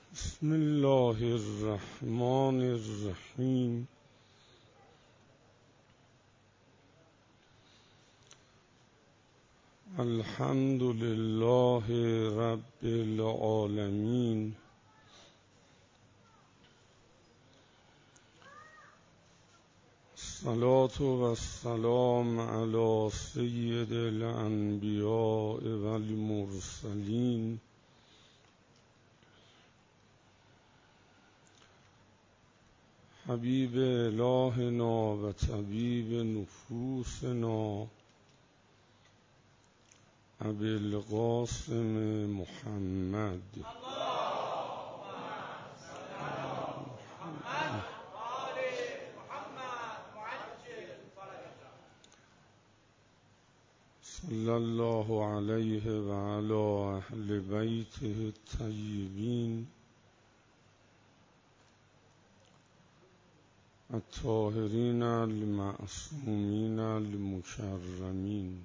بسم الله الرحمن الرحیم. الحمد لله رب العالمین. الصلاة و السلام علی سید الانبیاء و المرسلین حبیب الهنا و طبیب نفوسنا ابی القاسم محمد. صلی الله علیه و علی اهل بیته الطیبین الطاهرین المعصومین المکرمین.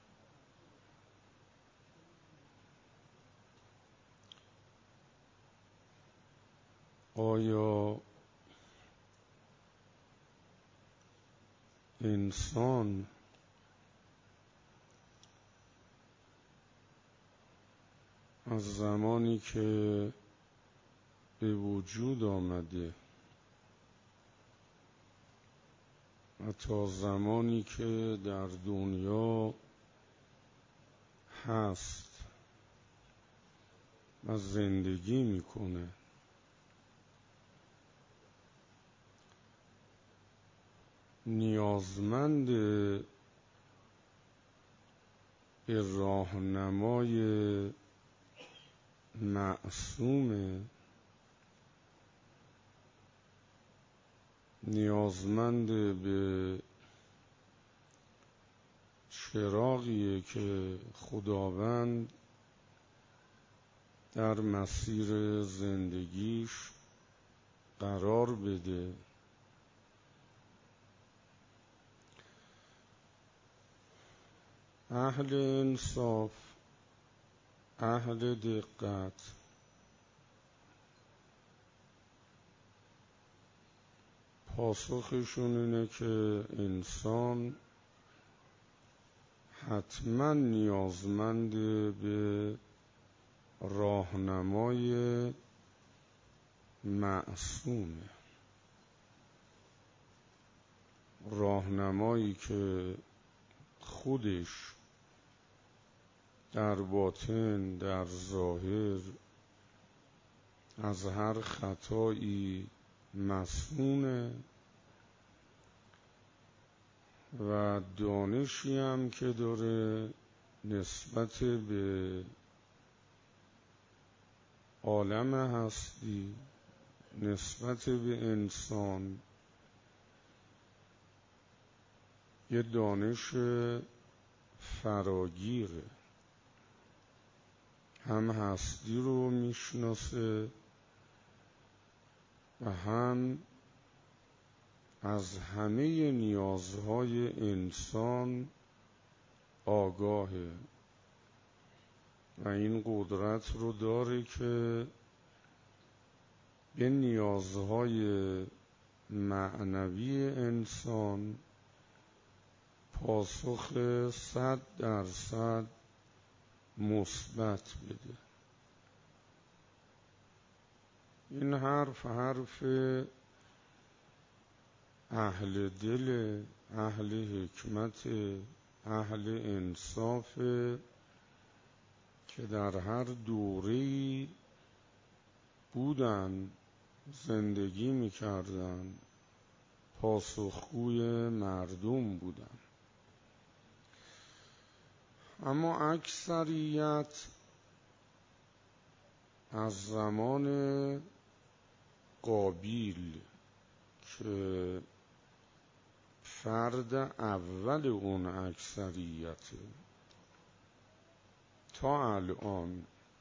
آیا انسان از زمانی که به وجود آمده و تا زمانی که در دنیا هست و زندگی میکنه، نیازمند به راهنمای معصومه، نیازمند به چراغیه که خداوند در مسیر زندگیش قرار بده. اهل انصاف، اهل دقت، پاسخشون اینه که انسان حتما نیازمند به راهنمای معصومه، راهنمایی که خودش در باطن، در ظاهر از هر خطایی مصونه و دانشی هم که داره نسبت به عالم هستی، نسبت به انسان، یه دانش فراگیره. هم هستی رو میشناسه و هم از همه نیازهای انسان آگاهه و این قدرت رو داره که به نیازهای معنوی انسان پاسخ 100% مثبت بده. این حرف اهل دل، اهل حکمت، اهل انصاف که در هر دوره‌ای بودن، زندگی میکردن، پاسخگوی مردم بودن. اما اکثریت از زمان قابیل که فرد اول اون اکثریت تا الان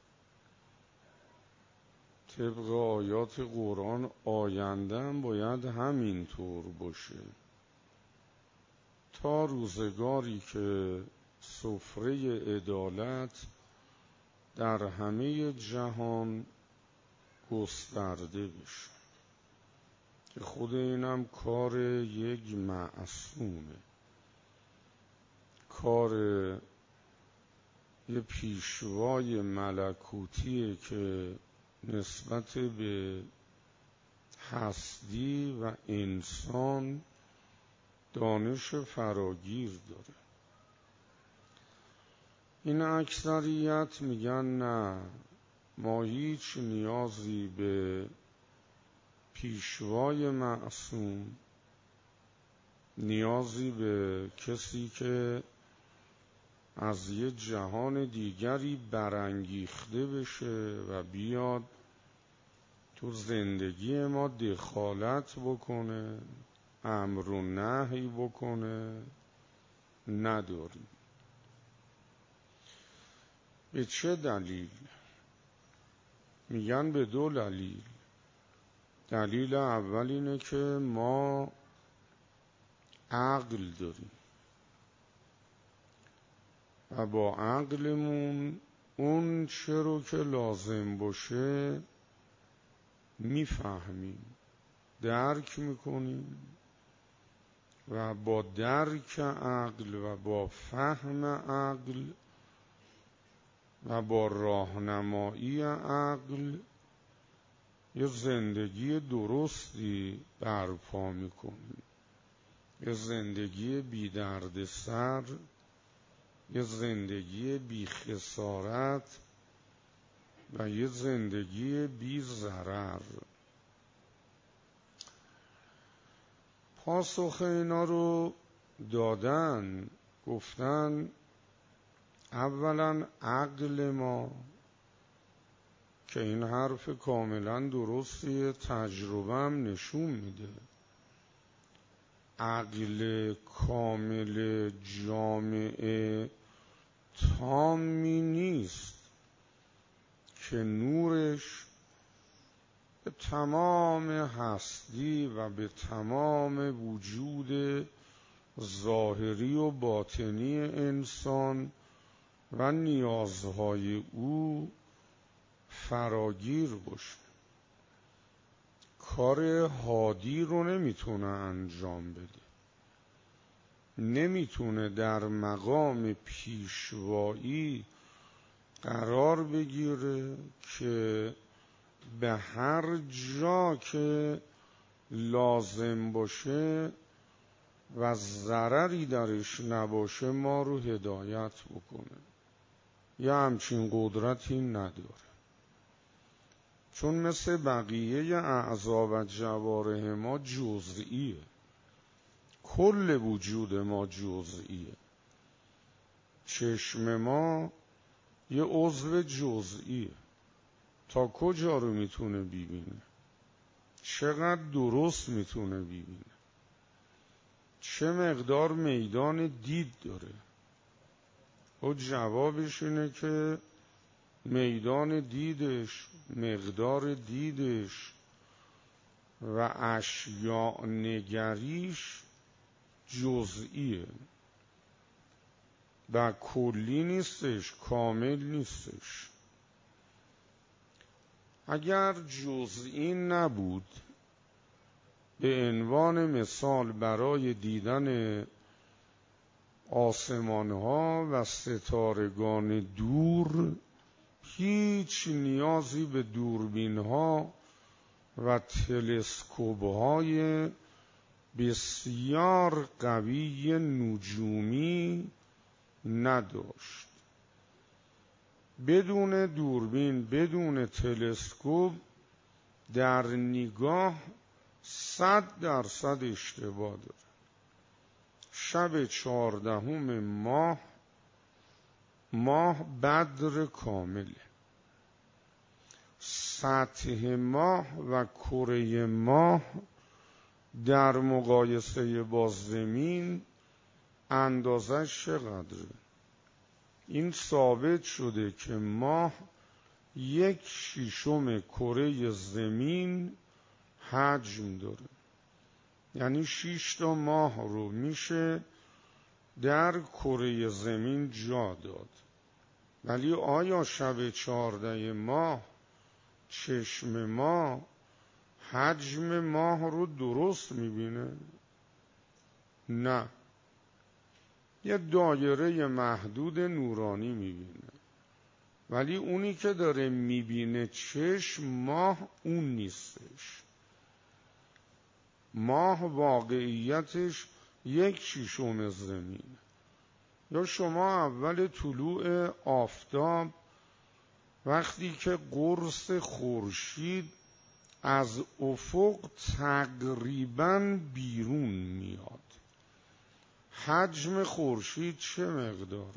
طبق آیات قرآن آینده هم باید همینطور باشه، تا روزگاری که سفره عدالت در همه جهان گسترده بشه، که خود اینم کار یک معصومه، کار یه پیشوای ملکوتیه که نسبت به هستی و انسان دانش فراگیر داره. این اکثریت میگن نه، ما هیچ نیازی به پیشوای معصوم، نیازی به کسی که از یه جهان دیگری برانگیخته بشه و بیاد تو زندگی ما دخالت بکنه، امر و نهی بکنه، نداریم. به چه دلیل؟ میگن به دو دلیل. دلیل اول اینه که ما عقل داریم و با عقلمون اون چه رو که لازم باشه میفهمیم، درک میکنیم و با درک عقل و با فهم عقل و با راهنمایی عقل یه زندگی درستی برپا میکنیم، یه زندگی بی دردسر، یه زندگی بی خسارت و یه زندگی بی ضرر. پاسخ اینا رو دادن، گفتن اولا عقل ما، که این حرف کاملا درستیه، تجربه هم نشون میده، عقل کامل جامعه تامی نیست که نورش به تمام هستی و به تمام وجود ظاهری و باطنی انسان و نیازهای او فراگیر باشه. کار هادی رو نمیتونه انجام بده، نمیتونه در مقام پیشوایی قرار بگیره که به هر جا که لازم باشه و ضرری درش نباشه ما رو هدایت بکنه. یه همچین قدرتی نداره، چون مثل بقیه اعضا و جوارح ما جزئیه، کل وجود ما جزئیه. چشم ما یه عضو جزئیه، تا کجا رو میتونه ببینه، چقدر درست میتونه ببینه، چه مقدار میدان دید داره. و جوابش اینه که میدان دیدش، مقدار دیدش و اشیاء نگریش جزئیه و کلی نیستش، کامل نیستش. اگر جزئی نبود، به عنوان مثال برای دیدن آسمان‌ها و ستارگان دور هیچ نیازی به دوربین‌ها و تلسکوپ‌های بسیار قوی نجومی نداشت. بدون دوربین، بدون تلسکوپ در نگاه 100% اشتباه داره. شب 14 ماه بدر کامله. سطح ماه و کره ماه در مقایسه با زمین اندازش چقدره؟ این ثابت شده که ماه 1/6 کره زمین حجم داره. یعنی 6 تا ماه رو میشه در کره زمین جا داد. ولی آیا شب 14 ماه چشم ما حجم ماه رو درست میبینه؟ نه، یه دایره محدود نورانی میبینه، ولی اونی که داره میبینه چشم ماه اون نیستش. ماه واقعیتش 1/6 زمین. یا شما اول طلوع آفتاب وقتی که قرص خورشید از افق تقریباً بیرون میاد، حجم خورشید چه مقداره؟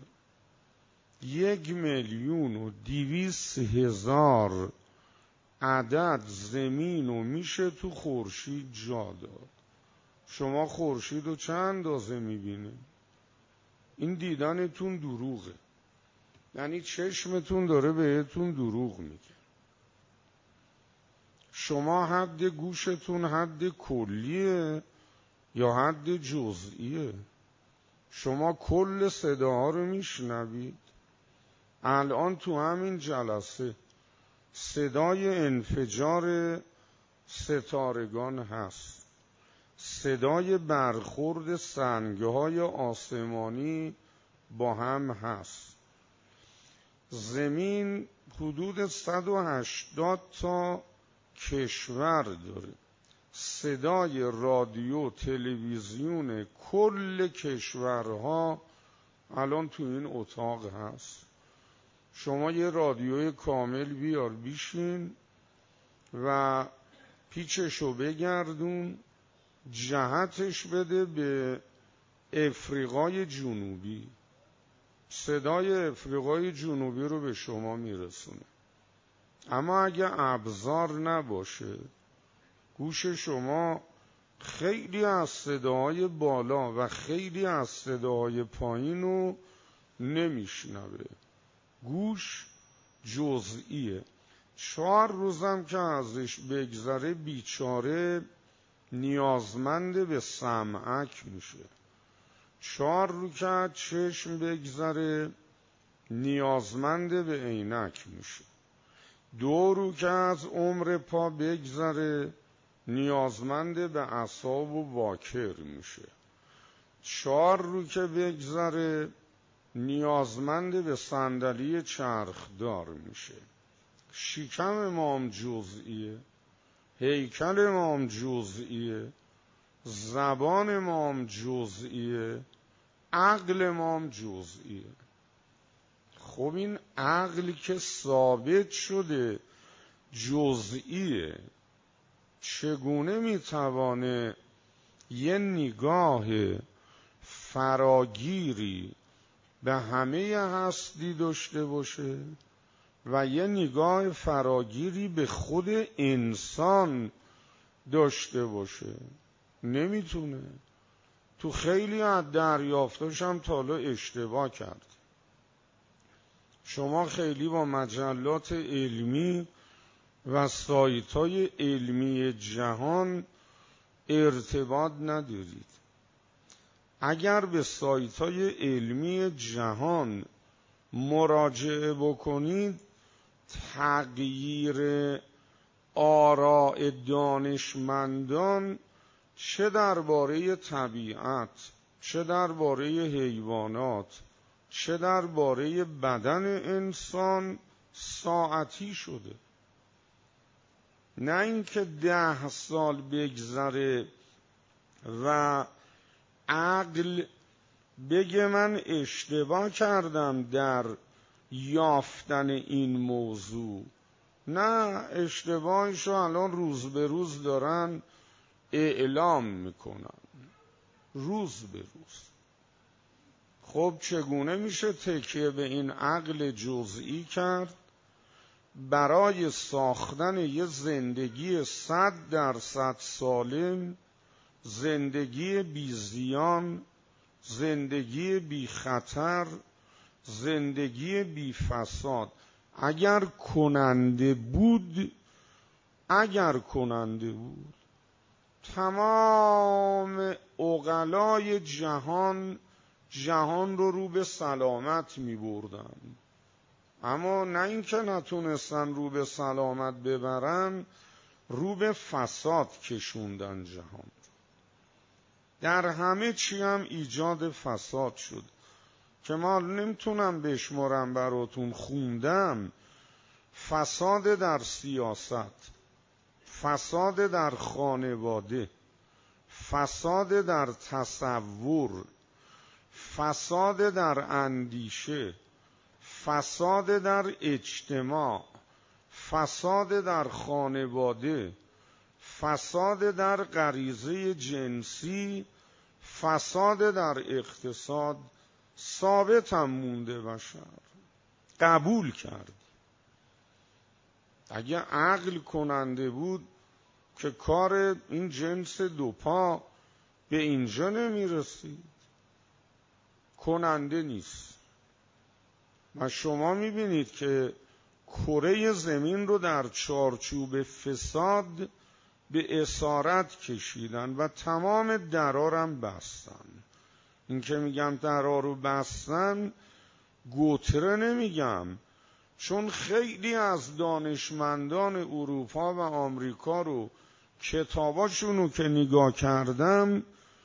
1,200,000 عدد زمین رو میشه تو خورشید جا داد. شما خورشید رو چند اندازه میبینید؟ این دیدنتون دروغه، یعنی چشمتون داره بهتون دروغ میگه. شما حد گوشتون حد کلیه یا حد جزئیه؟ شما کل صداها رو میشنوید؟ الان تو همین جلسه صدای انفجار ستارگان هست، صدای برخورد سنگهای آسمانی با هم هست. زمین حدود 180 تا کشور داره. صدای رادیو تلویزیون کل کشورها الان تو این اتاق هست. شما یه رادیوی کامل بیار بیشین و پیچشو بگردون، جهتش بده به افریقای جنوبی، صدای افریقای جنوبی رو به شما میرسونه. اما اگه ابزار نباشه، گوش شما خیلی از صداهای بالا و خیلی از صداهای پایین رو نمیشنوه. گوش جزئیه. 4 روزم که ازش بگذره بیچاره نیازمند به سمعک میشه. 4 روز که چشم بگذره نیازمند به عینک میشه. 2 روز که از عمر پا بگذره نیازمند به اعصاب و واکر میشه. 4 روز که بگذره نیازمند به صندلی چرخدار میشه. شکم ما هم جزئیه، هیکل ما هم جزئیه، زبان ما هم جزئیه، عقل ما هم جزئیه. خب این عقل که ثابت شده جزئیه، چگونه میتوانه یه نگاه فراگیری به همه هستی داشته باشه و یه نگاه فراگیری به خود انسان داشته باشه؟ نمیتونه. تو خیلی از دریافتاش هم تا حالا اشتباه کرد. شما خیلی با مجلات علمی و سایت‌های علمی جهان ارتباط ندارید. اگر به سایت‌های علمی جهان مراجعه بکنید، تغییر آراء دانشمندان چه درباره طبیعت، چه درباره حیوانات، چه درباره بدن انسان ساعتی شده. نه اینکه 10 سال بگذره و عقل بگه من اشتباه کردم در یافتن این موضوع. نه، اشتباهشو الان روز به روز دارن اعلام میکنن، روز به روز. خب چگونه میشه تکیه به این عقل جزئی کرد برای ساختن یه زندگی 100% سالم، زندگی بی زیان، زندگی بی خطر، زندگی بی فساد؟ اگر کننده بود تمام عقلای جهان رو به سلامت می بردن. اما نه اینکه نتونستن رو به سلامت ببرن، رو به فساد کشوندن جهان. در همه چی هم ایجاد فساد شد که ما نمیتونم بشمارم براتون، خوندم. فساد در سیاست، فساد در خانواده، فساد در تصور، فساد در اندیشه، فساد در اجتماع، فساد در خانواده، فساد در غریزه جنسی، فساد در اقتصاد. ثابت هم مونده بشر، قبول کرد. اگه عقل کننده بود که کار این جنس دوپا به اینجا نمیرسید. کننده نیست. و شما میبینید که کره زمین رو در چارچوب فساد به اسارت کشیدن و تمام درارم بستن. این که میگم درا رو بستن، گوتره نمیگم، چون خیلی از دانشمندان اروپا و آمریکا رو کتاباشونو که نگاه کردم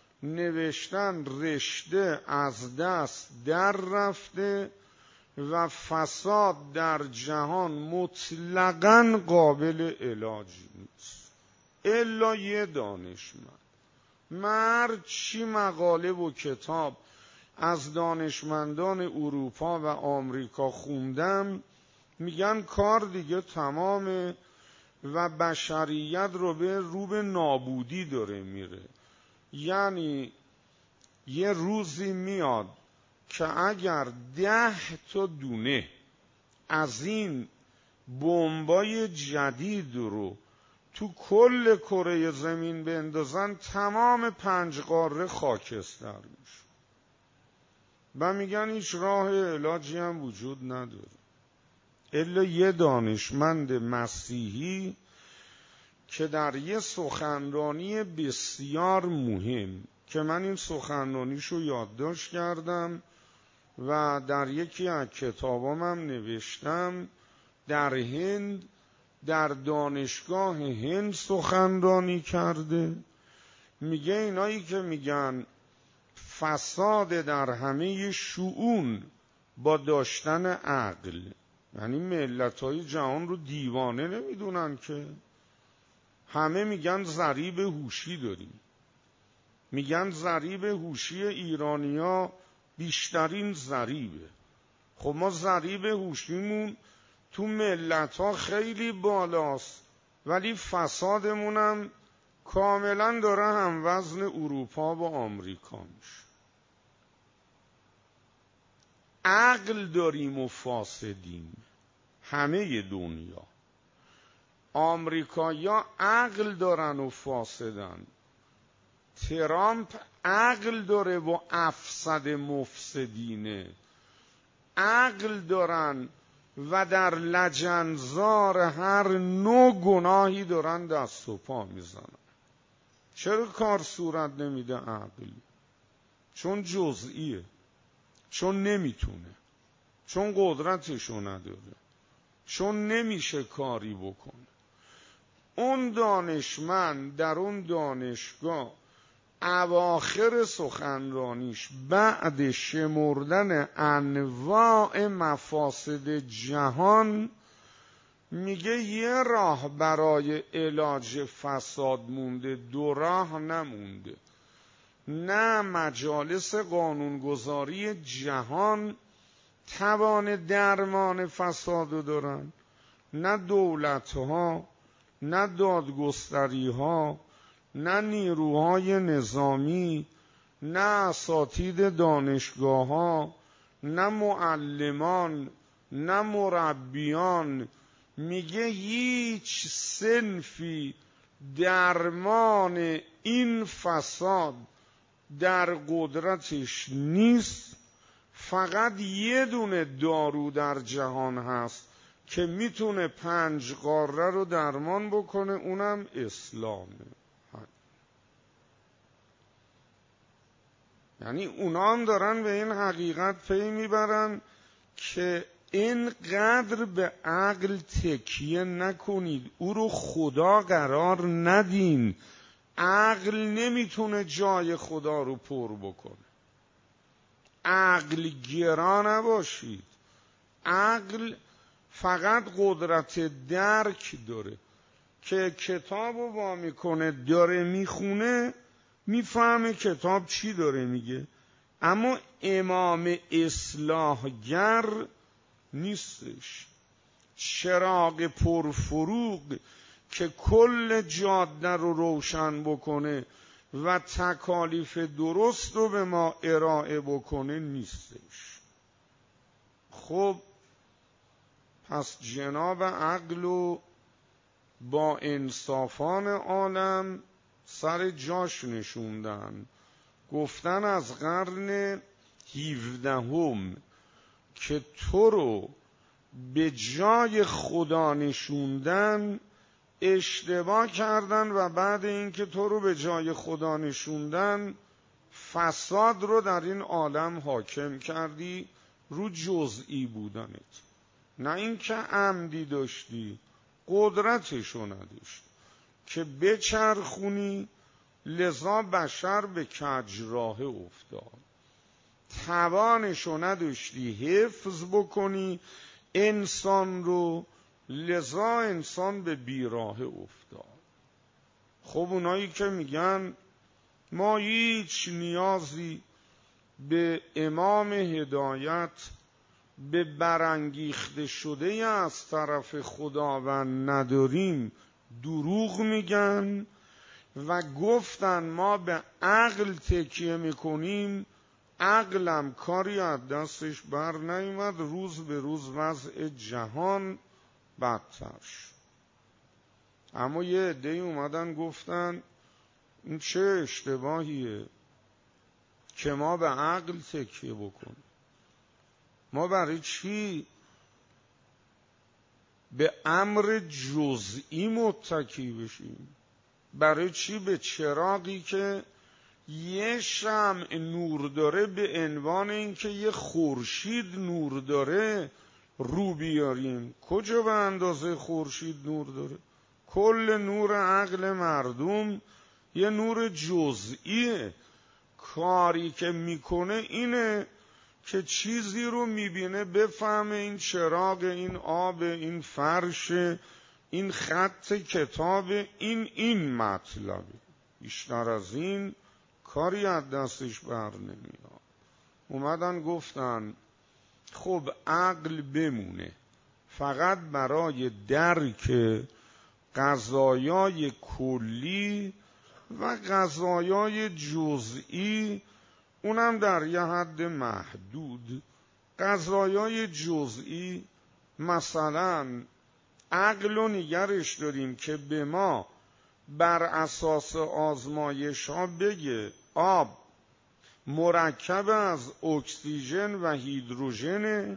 نوشتن رشته از دست در رفته و فساد در جهان مطلقاً قابل علاج نیست الا یه دانشمند. مرد چی مقاله و کتاب از دانشمندان اروپا و آمریکا خوندم، میگن کار دیگه تمامه و بشریت رو به نابودی داره میره. یعنی یه روزی میاد که اگر 10 تا دونه از این بمبای جدید رو تو کل کره زمین بندازن، تمام 5 قاره خاکستر میشه. و میگن هیچ راه علاجی هم وجود نداره الا یه دانشمند مسیحی که در یه سخنرانی بسیار مهم که من این سخنرانیشو یادداشت کردم و در یکی از کتابام هم نوشتم، در هند، در دانشگاه هند سخنرانی کرده. میگه اینایی که میگن فساد در همه شؤون با داشتن عقل، یعنی ملت‌های جهان رو دیوانه نمیدونن که. همه میگن ضریب هوشی داریم، میگن ضریب هوشی ایرانیا بیشترین ضریبه. خب ما ضریب هوشیمون تو ملت‌ها خیلی بالاست ولی فسادمونم کاملا داره هم وزن اروپا و آمریکا میشه. عقل داریم و فاسدیم همه دنیا. آمریکایی‌ها عقل دارن و فاسدن. ترامپ عقل داره و افسد مفسدینه. عقل دارن و در لجنزار هر نوع گناهی دارن دست و پا میزنن. چرا کار صورت نمیده عقل؟ چون جزئیه، چون نمیتونه، چون قدرتشو نداره، چون نمیشه کاری بکنه. اون دانشمند در اون دانشگاه اواخر سخنرانیش بعد شمردن انواع مفاسد جهان میگه یه راه برای علاج فساد مونده، 2 راه نمونده. نه مجالس قانونگذاری جهان توان درمان فساد دارن، نه دولت‌ها، نه دادگستری‌ها، نه نیروهای نظامی، نه اساتید دانشگاه‌ها، نه معلمان، نه مربیان. میگه هیچ صنفی درمان این فساد در قدرتش نیست. فقط یه دونه دارو در جهان هست که میتونه 5 قاره رو درمان بکنه، اونم اسلامه. یعنی اونا هم دارن به این حقیقت پی میبرن که اینقدر به عقل تکیه نکنید، او رو خدا قرار ندین. عقل نمیتونه جای خدا رو پر بکنه. عقل گرا نباشید. عقل فقط قدرت درک داره، که کتاب رو وا میکنه داره میخونه میفهمه کتاب چی داره میگه، اما امام اصلاحگر نیستش. چراغ پرفروغ که کل جاده رو روشن بکنه و تکالیف درست رو به ما ارائه بکنه نیستش. خب پس جناب عقل و با انصافان عالم سر جاش نشوندن. گفتن از قرن 17 که تو رو به جای خدا نشوندن اشتباه کردن و بعد اینکه تو رو به جای خدا نشوندن فساد رو در این عالم حاکم کردی رو جزئی بودنت، نه اینکه عمدی داشتی، قدرتشو نداشتی که بچرخونی. لذا بشر به کج راه افتاد، توانشو نداشتی حفظ بکنی انسان رو، لذا انسان به بیراه افتاد. خب اونایی که میگن ما هیچ نیازی به امام هدایت، به برانگیخته شده از طرف خداوند نداریم، دروغ میگن و گفتن ما به عقل تکیه میکنیم. عقلم کاری از دستش بر نیامد، روز به روز وضع جهان بدتر شد. اما یه عده‌ای اومدن گفتن این چه اشتباهیه که ما به عقل تکیه بکنیم. ما برای چی به امر جزئی متکی بشیم؟ برای چی به چراغی که یه شمع نور داره به عنوان اینکه یه خورشید نور داره رو بیاریم؟ کجا به اندازه خورشید نور داره؟ کل نور عقل مردم یه نور جزئیه. کاری که میکنه اینه که چیزی رو میبینه بفهمه این چراغ، این آب، این فرش، این خط کتاب، این مطلبه. بیشتر از این کاری از دستش بر نمیاد. اومدن گفتن خب عقل بمونه فقط برای درک قضایای کلی و قضایای جزئی، اونم در یه حد محدود. قضایای جزئی مثلا عقل و نگرش داریم که به ما بر اساس آزمایش ها بگه آب مرکب از اکسیژن و هیدروژن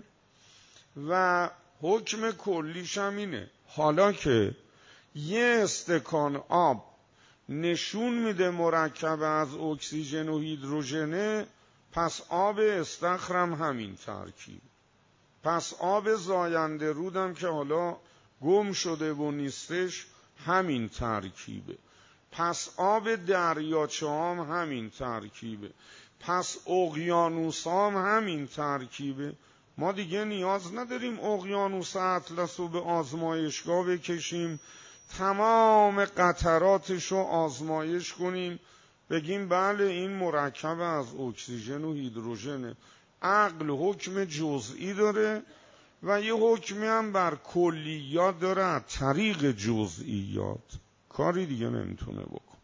و حکم کلیش هم اینه. حالا که یه استکان آب نشون میده مرکب از اکسیژن و هیدروژنه، پس آب استخرم همین ترکیب. پس آب زاینده رودم که حالا گم شده و نیستش همین ترکیبه. پس آب دریاچه هم همین ترکیبه. پس اقیانوس هم همین ترکیبه. ما دیگه نیاز نداریم اقیانوس اطلس رو به آزمایشگاه بکشیم، تمام قطراتش رو آزمایش کنیم، بگیم بله این مرکب از اکسیژن و هیدروژنه. عقل حکم جزئی داره و یه حکمی هم بر کلیات داره از طریق جزئیات، کاری دیگه نمیتونه بکن.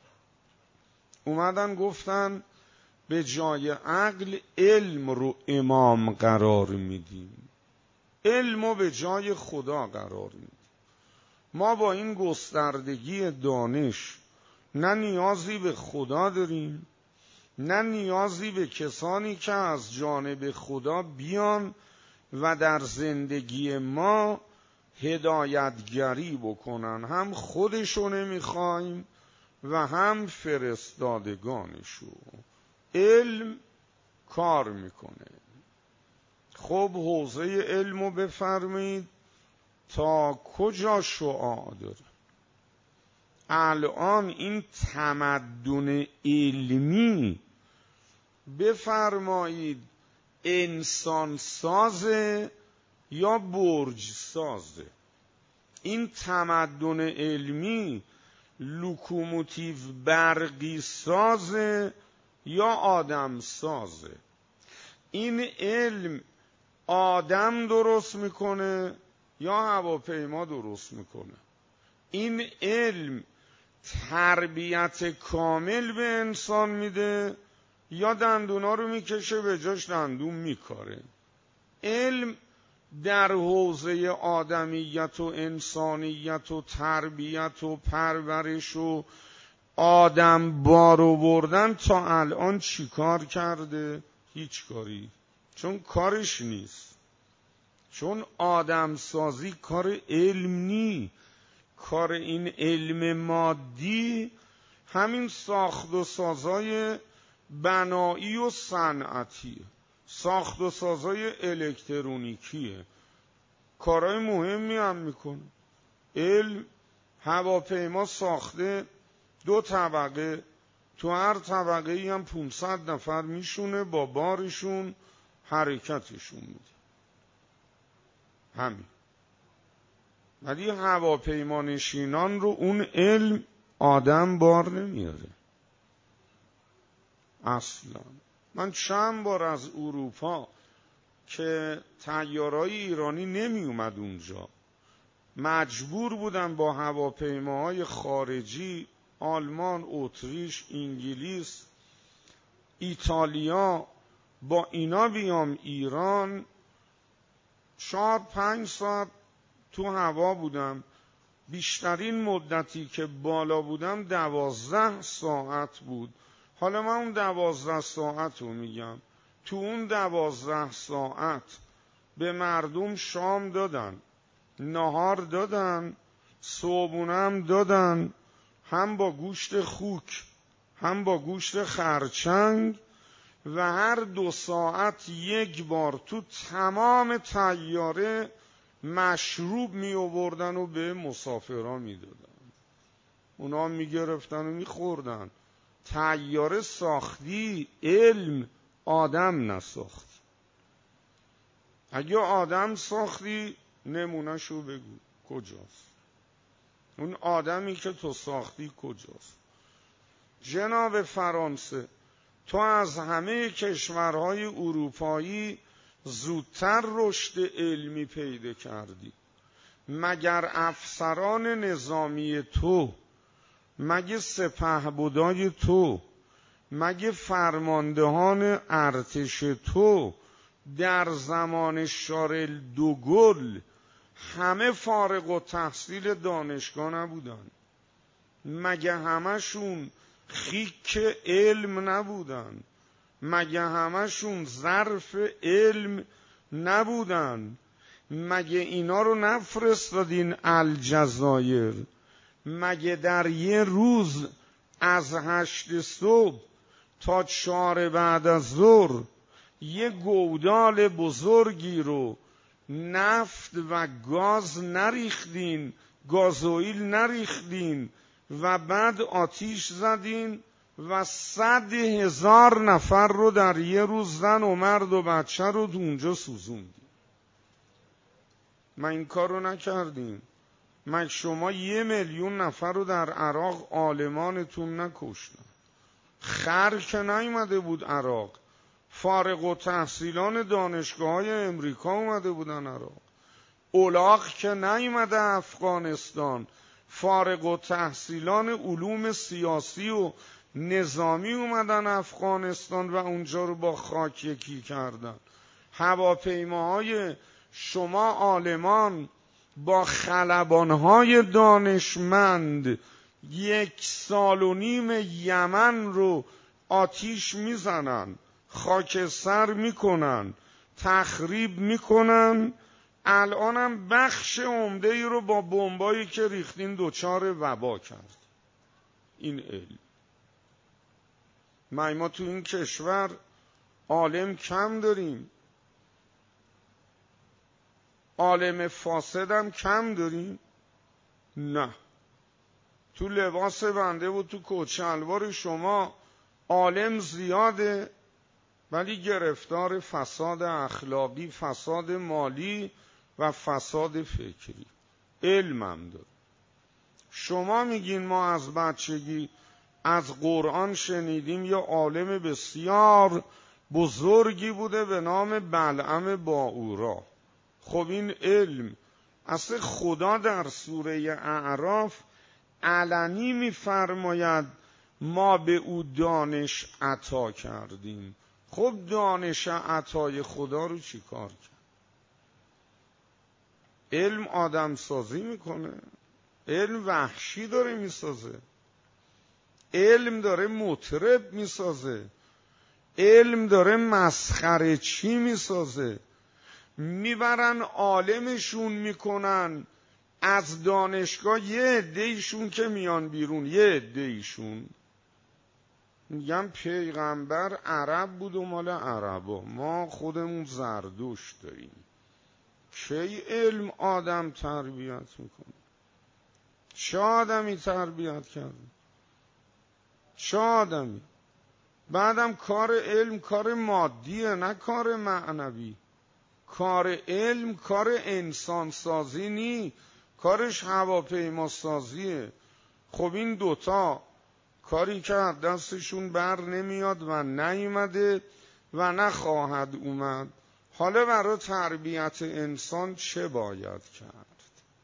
اومدن گفتن به جای عقل علم رو امام قرار میدیم، علم رو به جای خدا قرار میدیم. ما با این گستردگی دانش نه نیازی به خدا داریم، نه نیازی به کسانی که از جانب خدا بیان و در زندگی ما هدایتگری بکنن. هم خودشو نمیخوایم و هم فرستادگانشو. علم کار میکنه. خب حوزه علمو بفرمایید تا کجا شعاع داره؟ الان این تمدن علمی بفرمایید انسان سازه یا برج سازه؟ این تمدن علمی لوکوموتیو برقی سازه یا آدم سازه؟ این علم آدم درست میکنه یا هواپیما درست میکنه؟ این علم تربیت کامل به انسان میده یا دندونا رو میکشه به جاش دندون میکاره؟ علم در حوزه آدمیت و انسانیت و تربیت و پرورش و آدم بارو بردن تا الان چی کار کرده؟ هیچ کاری. چون کارش نیست. چون آدم سازی کار علم نی. کار این علم مادی همین ساخت و سازای بنایی و صنعتیه، ساخت و سازای الکترونیکیه، کارهای مهمی هم میکنه. علم هواپیما ساخته 2 طبقه، تو هر طبقه ای هم 500 نفر میشونه، با بارشون حرکتشون میده. همین. ولی هواپیما نشینان رو اون علم آدم بار نمیاره اصلا. من چند بار از اروپا که طیارهای ایرانی نمی اومد اونجا، مجبور بودن با هواپیماهای خارجی، آلمان، اتریش، انگلیس، ایتالیا، با اینا بیام ایران. 4-5 ساعت تو هوا بودم. بیشترین مدتی که بالا بودم 12 ساعت بود. حالا من اون 12 ساعت رو میگم. تو اون 12 ساعت به مردم شام دادن، نهار دادن، صبحونه هم دادن، هم با گوشت خوک هم با گوشت خرچنگ، و هر 2 ساعت 1 بار تو تمام طیاره مشروب می آوردن و به مسافران می دادن. اونا می گرفتن و می خوردن. طیاره ساختی، علم آدم نساخت. اگه آدم ساختی نمونهشو بگو کجاست؟ اون آدمی که تو ساختی کجاست؟ جناب فرانسه، تو از همه کشورهای اروپایی زودتر رشد علمی پیدا کردی. مگر افسران نظامی تو، مگه سپهبدای تو، مگه فرماندهان ارتش تو در زمان شارل دوگل همه فارغ التحصیل دانشگاه نبودن؟ مگه همشون خیک علم نبودن؟ مگه همشون ظرف علم نبودن؟ مگه اینا رو نفرستادین الجزایر؟ مگه در یه روز از 8 صبح تا 4 بعد از ظهر یه گودال بزرگی رو نفت و گاز نریختین، گازوئیل نریختین و بعد آتیش زدین و 100,000 نفر رو در یه روز، زن و مرد و بچه رو اونجا سوزوندین؟ ما این کار رو نکردیم. مگه شما 1,000,000 نفر رو در عراق عالمانتون نکشتن؟ خر که نیومده بود عراق، فارغ التحصیلان دانشگاه‌های امریکا اومده بودن عراق. الاغ که نیومده افغانستان، فارغ التحصیلان علوم سیاسی و نظامی اومدن افغانستان و اونجا رو با خاک یکی کردن. هواپیماهای شما عالمان با خلبانهای دانشمند 1.5 سال یمن رو آتیش میزنن، خاکستر میکنن، تخریب میکنن. الانم بخش عمده ای رو با بمبایی که ریختین دچار وبا کرد. این علم. ما تو این کشور عالم کم داریم. عالم فاسدم کم داریم؟ نه. تو لباس بنده و تو کچلوار شما عالم زیاده، ولی گرفتار فساد اخلاقی، فساد مالی و فساد فکری. علمم داره. شما میگین ما از بچگی از قرآن شنیدیم یه عالم بسیار بزرگی بوده به نام بلعم باعورا. خب این علم اصلا خدا در سوره اعراف علنی میفرماید ما به او دانش عطا کردیم. خب دانش عطای خدا رو چی کار کرد؟ علم آدم سازی میکنه، علم وحشی داره میسازه، علم داره مطرب میسازه، علم داره مسخره چی میسازه. میبرن عالمشون میکنن، از دانشگاه یه عده‌ایشون که میان بیرون، یه عده‌ایشون میگن پیغمبر عرب بود و مال عربا، ما خودمون زردشت داریم. کی علم آدم تربیت میکنه؟ چه آدمی تربیت کرده؟ چه آدمی؟ بعدم کار علم کار مادیه، نه کار معنوی. کار علم کار انسان سازی نی، کارش هواپیما سازیه. خب این دوتا کاری که دستشون بر نمیاد و نیومده و نخواهد اومد. حالا برای تربیت انسان چه باید کرد؟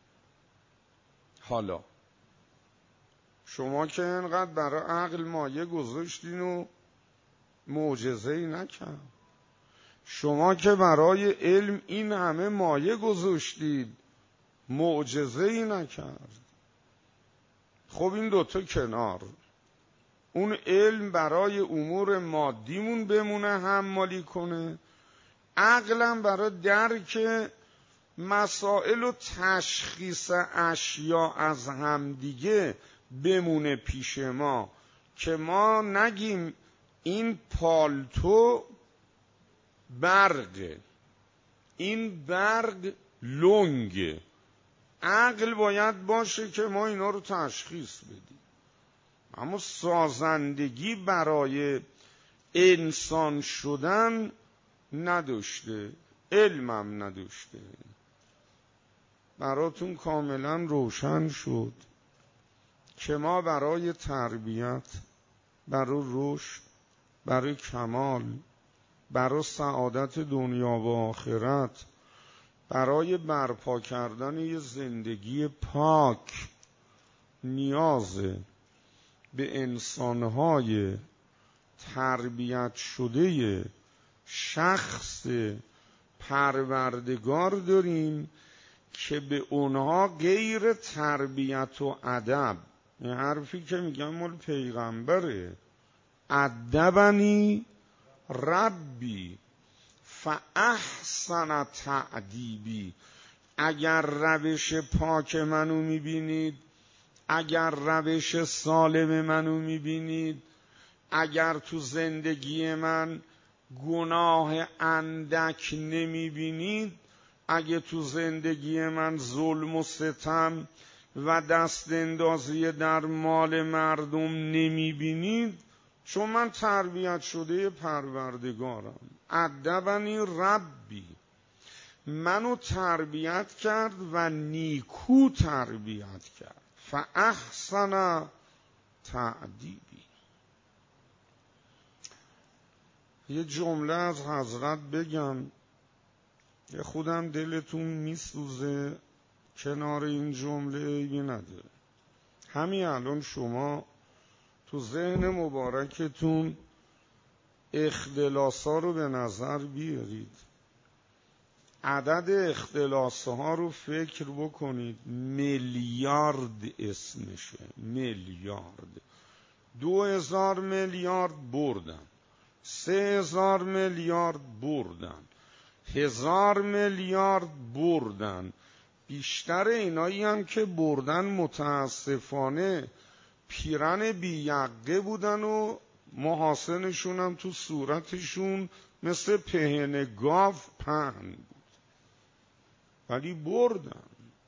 حالا شما که اینقدر برای عقل مایه گذاشتین و معجزه‌ای نکرد. شما که برای علم این همه مایه گذاشتید، معجزه‌ای نکرد. خب این دوتا کنار، اون علم برای امور مادیمون بمونه حمالی کنه، عقلم برای درک مسائل و تشخیص اشیا از همدیگه بمونه پیش ما، که ما نگیم این پالتو برقه، این برق لنگه. عقل باید باشه که ما اینا رو تشخیص بدیم. اما سازندگی برای انسان شدن نداشته، علمم نداشته. براتون کاملا روشن شد که ما برای تربیت، برای رشد، برای کمال، برای سعادت دنیا و آخرت، برای برپا کردن یه زندگی پاک نیاز به انسانهای تربیت شده شخص پروردگار داریم که به اونها غیر تربیت و ادب، این حرفی که میگم مال پیغمبره، ادبنی ربی فاحسن تأدیبی. اگر روش پاک منو میبینید، اگر روش سالم منو میبینید، اگر تو زندگی من گناه اندک نمیبینید، اگه تو زندگی من ظلم و ستم و دست اندازی در مال مردم نمیبینید، چون من تربیت شده پروردگارم. ادبنی ربی، منو تربیت کرد و نیکو تربیت کرد. فاحسن تأدیبی. یه جمله از حضرت بگم، یه خودم دلتون میسوزه، کنار این جمله عیبی نداره. همین الان شما تو ذهن مبارکتون اختلاسا رو به نظر بیارید، عدد اختلاسها رو فکر بکنید، میلیارد اسمشه، میلیارد. 2000 میلیارد بردن، 3000 میلیارد بردن، 1000 میلیارد بردن. بیشتر اینایی هم که بردن متاسفانه پیرن بی‌یقه بودن و محاسنشون هم تو صورتشون مثل پهن گاو پهن بود. ولی بردن.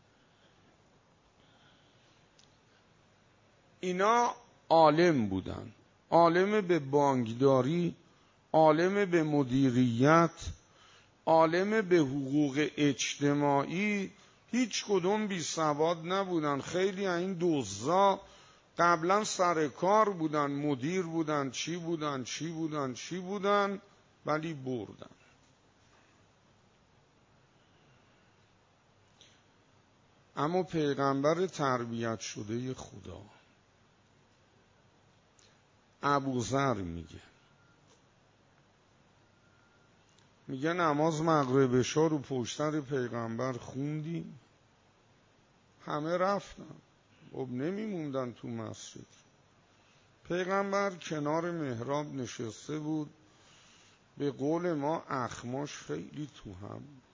اینا عالم بودن، عالم به بانکداری، عالم به مدیریت، عالم به حقوق اجتماعی. هیچ کدوم بی سواد نبودن. خیلی این دزدا قبلا سر کار بودن، مدیر بودن، چی بودن، ولی بردن. اما پیغمبر تربیت شده خدا ابوذر میگه نماز مغرب شا رو پشتر پیغمبر خوندیم، همه رفتن، خب نمیموندن تو مسجد. پیغمبر کنار محراب نشسته بود، به قول ما اخماش خیلی تو هم بود،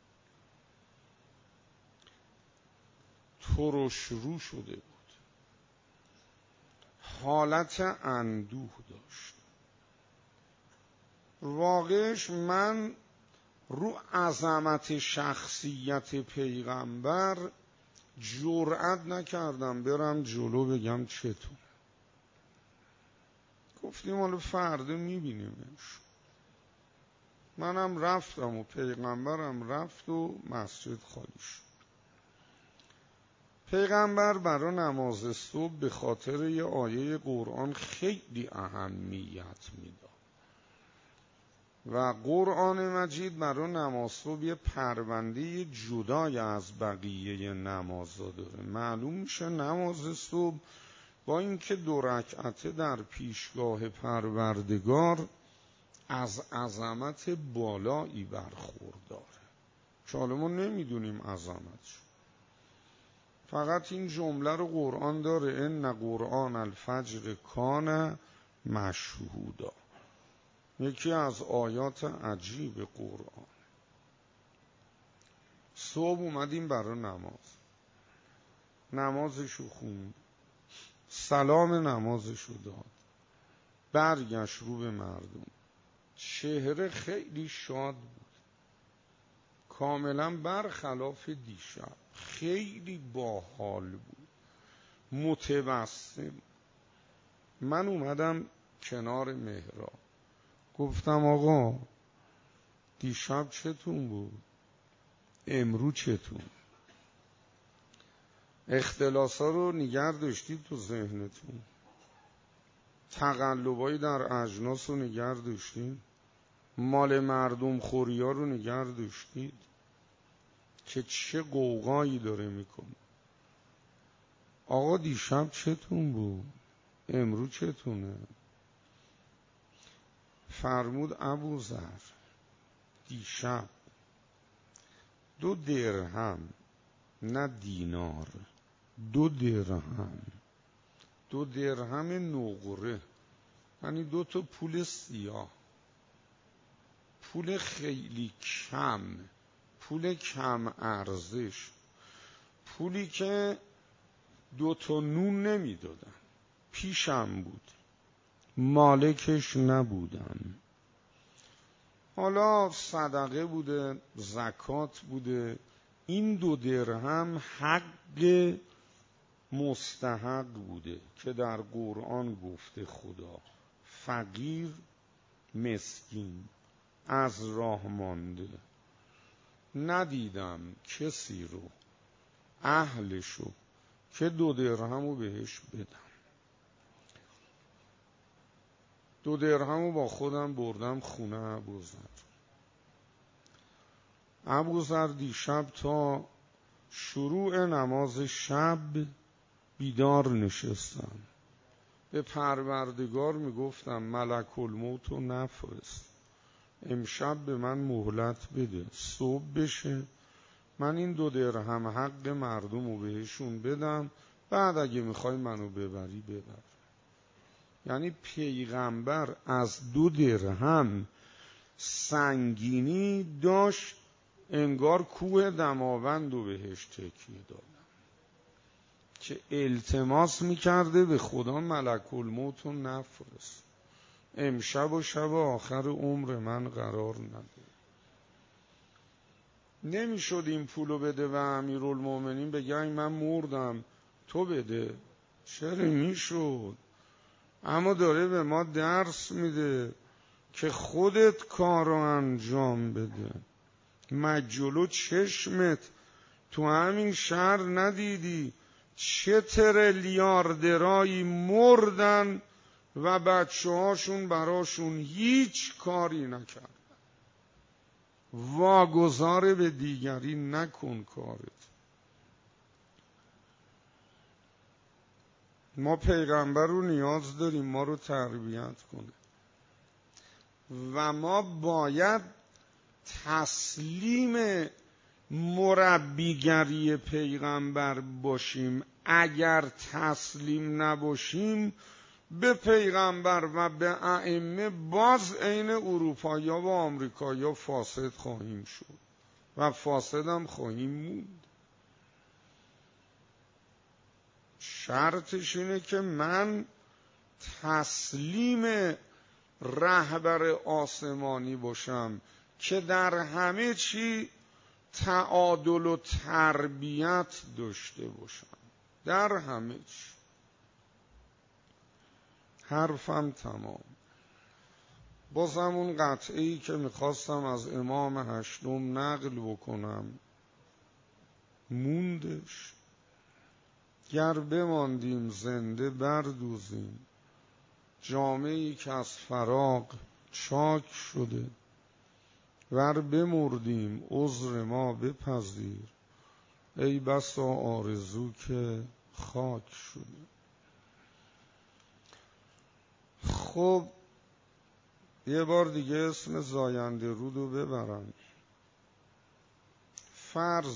ترش رو شده بود، حالت اندوه داشت. واقعش من رو عظمت شخصیت پیغمبر جرأت نکردم برم جلو بگم چطور. گفتیم حالا فردا میبینیمش. منم رفتم و پیغمبرم رفت و مسجد خالی شد. پیغمبر برای نماز صبح به خاطر یه آیه قرآن خیلی اهمیت میداد و قرآن مجید برای نماز صبح یه پرونده جدای از بقیه نمازها داره. معلوم میشه نماز صبح با اینکه 2 رکعته در پیشگاه پروردگار از عظمت بالایی برخورداره که حالا ما نمیدونیم عظمتش. فقط این جمله رو قرآن داره: ان قرآن الفجر کان مشهودا. یکی از آیات عجیب قرآن. صبح اومدیم برای نمازشو خوند، سلام نمازشو داد، برگشت رو به مردم، چهره خیلی شاد بود، کاملا برخلاف دیشب، خیلی باحال بود، متبسم. من اومدم کنار محراب، گفتم آقا دیشب چتون بود؟ امرو چتون؟ اختلاسا رو نگه داشتید تو ذهنتون؟ تقلبایی در اجناس رو نگه داشتید؟ مال مردم خوری ها رو نگه داشتید که چه قوقایی داره میکنه؟ آقا دیشب چتون بود؟ امرو چتونه؟ فرمود ابوذر دیشب 2 درهم، نه دینار، 2 درهم، 2 درهم نقره، یعنی 2 تا پول سیاه، پول خیلی کم، پول کم ارزش، پولی که 2 تا نون نمیدادن. پیشم بود، مالکش نبودم. حالا صدقه بوده، زکات بوده. این 2 درهم حق مستحق بوده که در قرآن گفته خدا فقیر، مسکین، از راه مانده. ندیدم کسی رو، اهلشو، که 2 درهمو بهش بدم. 2 درهمو با خودم بردم خونه ابوذر دیشب تا شروع نماز شب بیدار نشستم، به پروردگار میگفتم ملک الموت رو نفرست، امشب به من مهلت بده، صبح بشه من این 2 درهم حق مردم رو بهشون بدم، بعد اگه میخوای منو ببری ببر. یعنی پیغمبر از 2 درهم سنگینی داشت، انگار کوه دماوند رو بهش تکیه دادن، که التماس میکرده به خدا ملک الموت رو نفرست، امشب و شب آخر عمر من قرار نده. نمیشد این پولو بده و امیرالمومنین بگه من مردم تو بده. چرا میشد؟ اما داره به ما درس میده که خودت کارو انجام بده. مجلو چشمت تو همین شهر ندیدی چه تریلیاردرایی مردن و بچه هاشون براشون هیچ کاری نکرد. واگذار به دیگری نکن کارت. ما پیغمبر رو نیاز داریم ما رو تربیت کنه و ما باید تسلیم مربیگری پیغمبر باشیم. اگر تسلیم نباشیم به پیغمبر و به ائمه باز عین اروپایی‌ها و آمریکایی‌ها فاسد خواهیم شد و فاسد هم خواهیم موند. شرطش اینه که من تسلیم رهبر آسمانی باشم که در همه چی تعادل و تربیت داشته باشم، در همه چی. حرفم تمام. بازم اون قطعه‌ای که میخواستم از امام هشتم نقل بکنم موندش. گر بماندیم زنده بردوزیم جامه‌ای که از فراق چاک شده، ور بمردیم عذر ما بپذیر ای بسا آرزو که خاک شده. خب یه بار دیگه اسم زاینده رود رو ببرم. فرض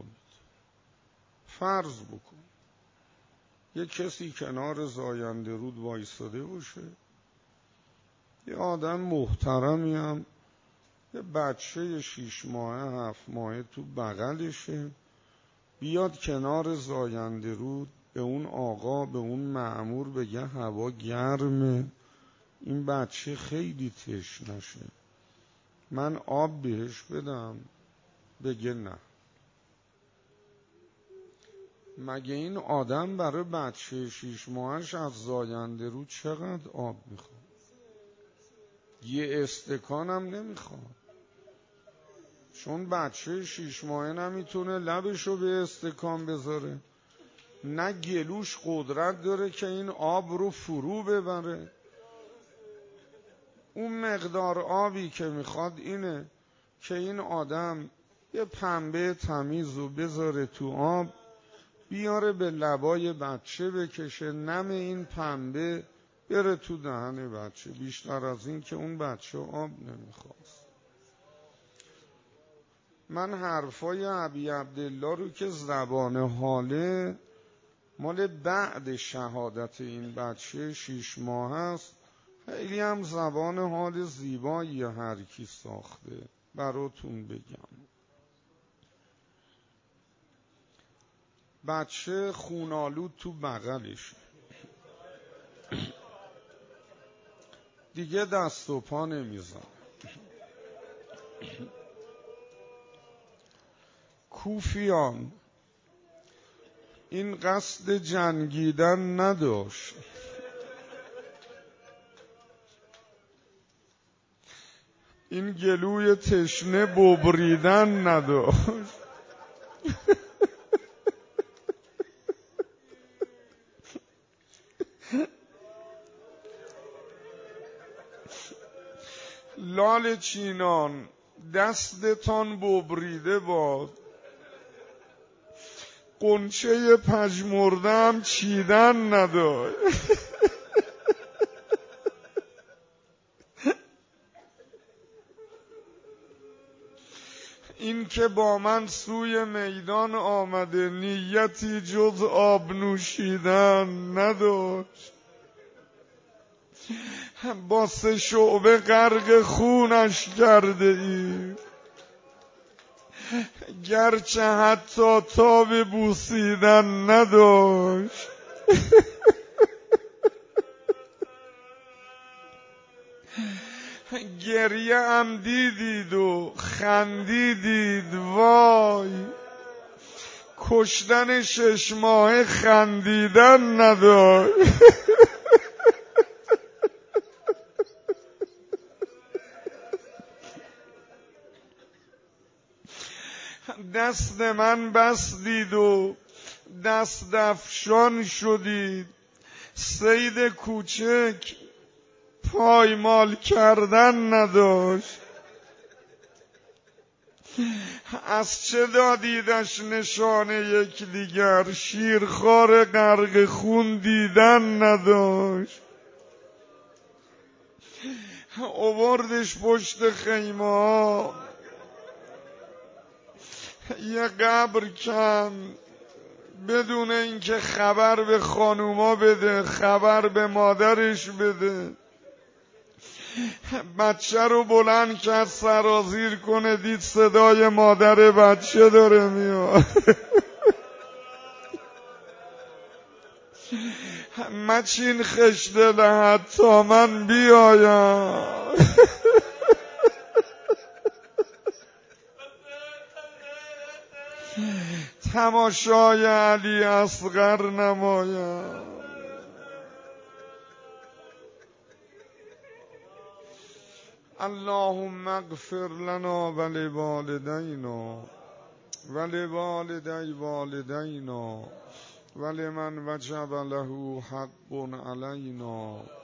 بکن یه کسی کنار زاینده رود وایساده باشه، یه آدم محترمی هم یه بچه 6 ماهه 7 ماهه تو بغلشه، بیاد کنار زاینده رود به اون آقا به اون مأمور بگه هوا گرمه این بچه خیلی تشنشه من آب بهش بدم، بگه نه. مگه این آدم برای بچه 6 ماهش از زاینده رود چقدر آب میخواد؟ یه استکانم نمیخواد، چون بچه 6 ماهه نمیتونه لبشو به استکان بذاره، نه گلوش قدرت داره که این آب رو فرو ببره. اون مقدار آبی که میخواد اینه که این آدم یه پنبه تمیز رو بذاره تو آب، بیاره به لبای بچه بکشه، نم این پنبه بره تو دهن بچه. بیشتر از این که اون بچه آب نمیخواست. من حرفای ابی عبدالله رو که زبان حاله مال بعد شهادت این بچه 6 ماه است، خیلی هم زبان حال زیبایی هر کی ساخته براتون بگم. بچه خونالود تو بغلش، دیگه دست و پا نمیزن. کوفیان این قصد جنگیدن نداشت، این گلوی تشنه ببریدن نداشت. لال چینان دستتان ببریده باد، قنچه پژمردم چیدن نداشت. این که با من سوی میدان آمده نیتی جز آب نوشیدن نداشت، با 3 شعبه غرق خونش کرده ای، گرچه حتی تاب بوسیدن نداشت. گریه هم دیدید و خندیدید، وای کشتن 6 ماهه خندیدن نداشت. دست من بستید و دست افشان شدید، صید کوچک پایمال کردن نداشت. از چه دادیدش نشانه یکدیگر، شیرخوار غرق خون دیدن نداشت. آوردش پشت خیمه ها، یه قبر کن بدون اینکه خبر به خانوما بده، خبر به مادرش بده. بچه رو بلند کرد سرازیر کنه، دید صدای مادر بچه داره میاد. مچین خشت لحد تا من بیایم، تماشای علی اصغر نمایم. اللهم اغفر لنا ولوالدینا ولوالدی والدینا ولمن وجب له حق علینا